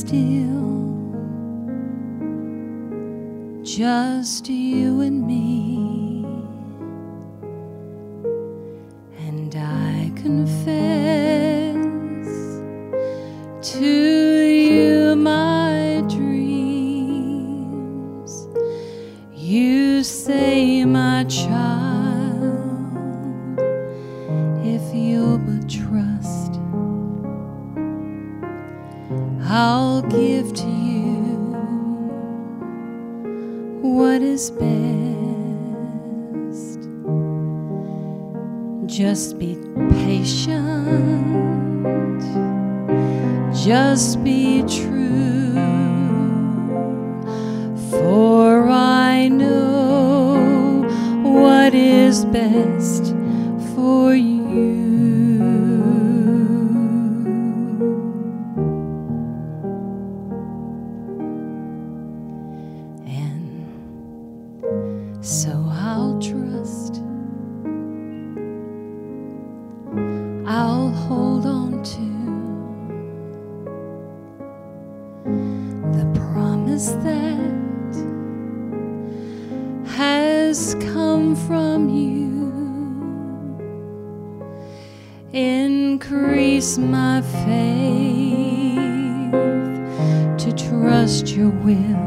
still, just you and me, and I confess to you my dreams. You say, my child, if you'll but trust, I'll give to you what is best. Just be patient, just be true, for I know what is best for you. So I'll trust, I'll hold on to the promise that has come from you. Increase my faith to trust your will.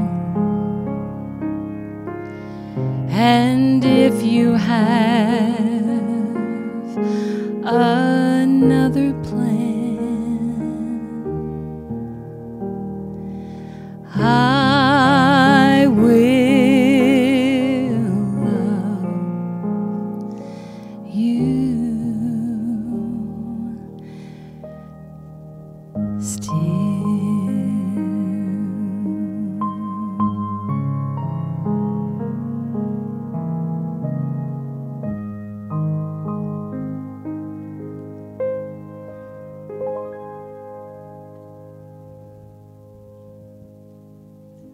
And if you have another plan, I will love you still.